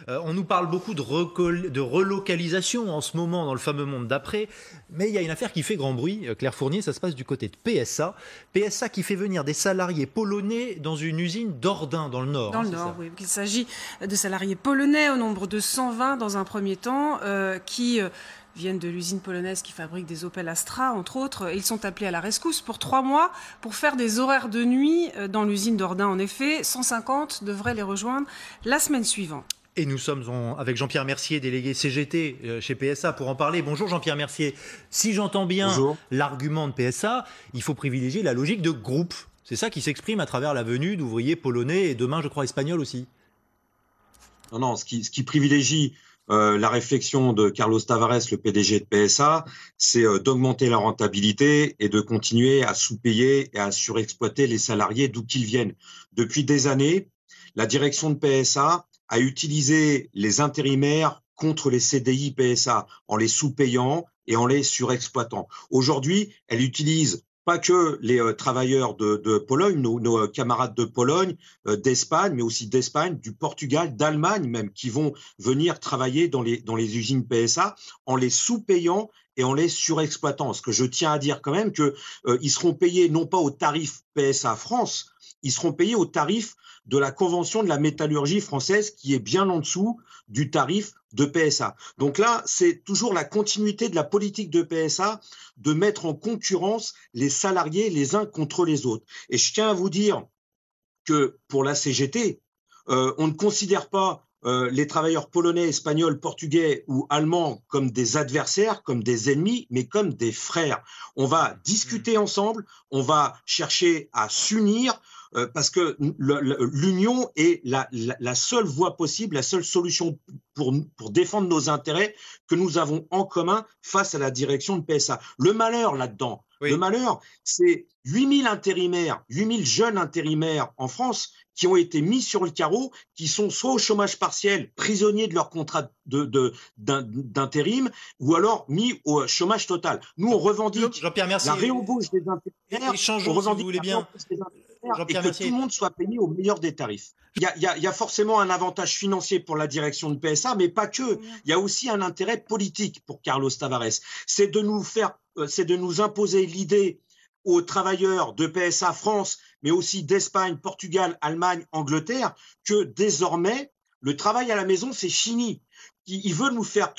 On nous parle beaucoup de relocalisation en ce moment dans le fameux monde d'après, mais il y a une affaire qui fait grand bruit. Claire Fournier, ça se passe du côté de PSA. PSA qui fait venir des salariés polonais dans une usine d'Ordin, dans le Nord. Dans le Nord, oui. Il s'agit de salariés polonais au nombre de 120 dans un premier temps, qui viennent de l'usine polonaise qui fabrique des Opel Astra, entre autres. Ils sont appelés à la rescousse pour 3 mois pour faire des horaires de nuit dans l'usine d'Ordin. En effet, 150 devraient les rejoindre la semaine suivante. Et nous sommes avec Jean-Pierre Mercier, délégué CGT chez PSA, pour en parler. Bonjour Jean-Pierre Mercier. Si j'entends bien l'argument de PSA, il faut privilégier la logique de groupe. C'est ça qui s'exprime à travers la venue d'ouvriers polonais et demain, je crois, espagnols aussi. Non, ce qui privilégie la réflexion de Carlos Tavares, le PDG de PSA, c'est d'augmenter la rentabilité et de continuer à sous-payer et à surexploiter les salariés d'où qu'ils viennent. Depuis des années, la direction de PSA a utilisé les intérimaires contre les CDI PSA en les sous-payant et en les surexploitant. Aujourd'hui, elle utilise pas que les travailleurs de Pologne, nos camarades de Pologne, d'Espagne, mais aussi d'Espagne, du Portugal, d'Allemagne même, qui vont venir travailler dans les usines PSA en les sous-payant et en les surexploitant. Ce que je tiens à dire quand même qu'ils seront payés non pas au tarif PSA France, ils seront payés au tarif de la Convention de la métallurgie française qui est bien en dessous du tarif de PSA. Donc là, c'est toujours la continuité de la politique de PSA de mettre en concurrence les salariés les uns contre les autres. Et je tiens à vous dire que pour la CGT, on ne considère pas les travailleurs polonais, espagnols, portugais ou allemands comme des adversaires, comme des ennemis, mais comme des frères. On va discuter ensemble, on va chercher à s'unir, parce que l'union est la seule voie possible, la seule solution pour défendre nos intérêts que nous avons en commun face à la direction de PSA. Le malheur là-dedans, le malheur, c'est 8000 intérimaires, 8000 jeunes intérimaires en France qui ont été mis sur le carreau, qui sont soit au chômage partiel, prisonniers de leur contrat d'intérim, ou alors mis au chômage total. Nous, on revendique la réembauche des intérimaires, on revendique si vous voulez bien. Et que tout le monde soit payé au meilleur des tarifs. Il y a forcément un avantage financier pour la direction de PSA, mais pas que. Il y a aussi un intérêt politique pour Carlos Tavares. C'est de nous imposer l'idée aux travailleurs de PSA France, mais aussi d'Espagne, Portugal, Allemagne, Angleterre, que désormais, le travail à la maison, c'est fini. Il veut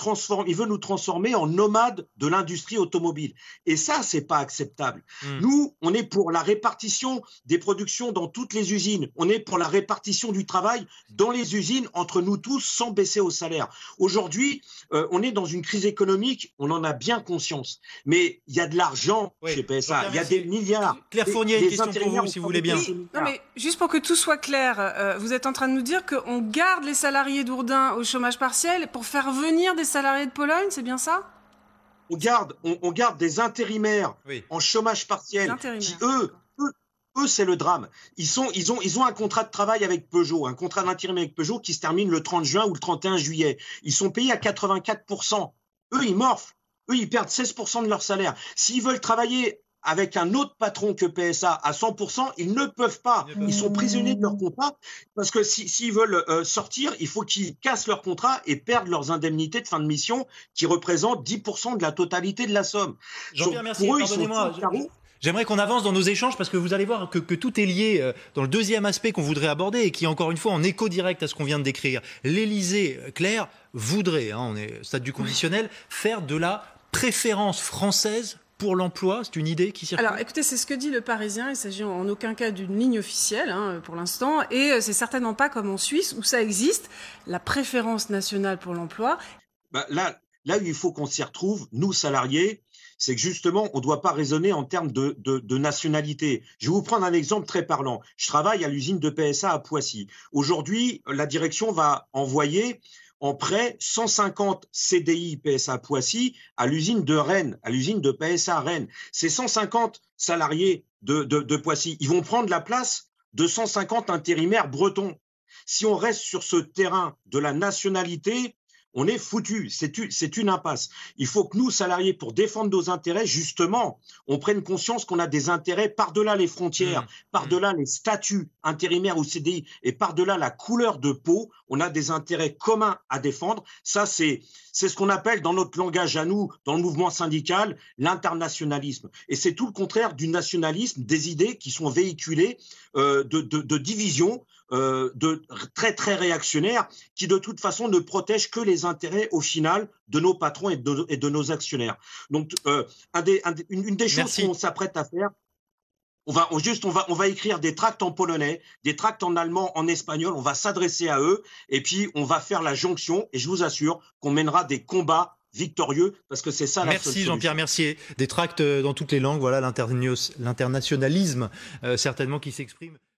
nous transformer en nomades de l'industrie automobile. Et ça, c'est pas acceptable. Nous, on est pour la répartition des productions dans toutes les usines. On est pour la répartition du travail dans les usines entre nous tous sans baisser au salaire. Aujourd'hui, on est dans une crise économique, on en a bien conscience. Mais il y a de l'argent chez PSA, il y a des milliards. Claire Fournier, une question pour vous, si vous voulez bien. Non, mais juste pour que tout soit clair, vous êtes en train de nous dire qu'on garde les salariés d'Ourdin au chômage partiel pour faire venir des salariés de Pologne, c'est bien ça ? On garde des intérimaires en chômage partiel qui, eux, c'est le drame. Ils ont un contrat de travail avec Peugeot, un contrat d'intérim avec Peugeot qui se termine le 30 juin ou le 31 juillet. Ils sont payés à 84%. Eux, ils morflent. Eux, ils perdent 16% de leur salaire. S'ils veulent travailler avec un autre patron que PSA à 100%, ils ne peuvent pas. Ils sont prisonniers de leur contrat parce que s'ils veulent sortir, il faut qu'ils cassent leur contrat et perdent leurs indemnités de fin de mission qui représentent 10% de la totalité de la somme. Jean-Pierre Mercier, pardonnez-moi. J'aimerais qu'on avance dans nos échanges parce que vous allez voir que tout est lié dans le deuxième aspect qu'on voudrait aborder et qui est encore une fois en écho direct à ce qu'on vient de décrire. L'Élysée, Claire, voudrait, on est au stade du conditionnel, faire de la préférence française pour l'emploi. C'est une idée qui circule. Alors écoutez, c'est ce que dit le Parisien. Il s'agit en aucun cas d'une ligne officielle pour l'instant. Et c'est certainement pas comme en Suisse où ça existe, la préférence nationale pour l'emploi. Là où il faut qu'on s'y retrouve, nous salariés, c'est que justement, on ne doit pas raisonner en termes de nationalité. Je vais vous prendre un exemple très parlant. Je travaille à l'usine de PSA à Poissy. Aujourd'hui, la direction va envoyer en prêt 150 CDI PSA Poissy à l'usine de Rennes, à l'usine de PSA Rennes. Ces 150 salariés de Poissy, ils vont prendre la place de 150 intérimaires bretons. Si on reste sur ce terrain de la nationalité, on est foutu. C'est une impasse. Il faut que nous, salariés, pour défendre nos intérêts, justement, on prenne conscience qu'on a des intérêts par-delà les frontières, par-delà les statuts intérimaires ou CDI et par-delà la couleur de peau. On a des intérêts communs à défendre. Ça, c'est ce qu'on appelle dans notre langage à nous, dans le mouvement syndical, l'internationalisme. Et c'est tout le contraire du nationalisme, des idées qui sont véhiculées de division, de très très réactionnaires, qui de toute façon ne protègent que les intérêts au final de nos patrons et de nos actionnaires. Donc une des choses qu'on s'apprête à faire, on va écrire des tracts en polonais, des tracts en allemand, en espagnol, on va s'adresser à eux et puis on va faire la jonction et je vous assure qu'on mènera des combats victorieux parce que c'est ça la seule solution. Merci Jean-Pierre Mercier. Des tracts dans toutes les langues, voilà l'internationalisme certainement qui s'exprime.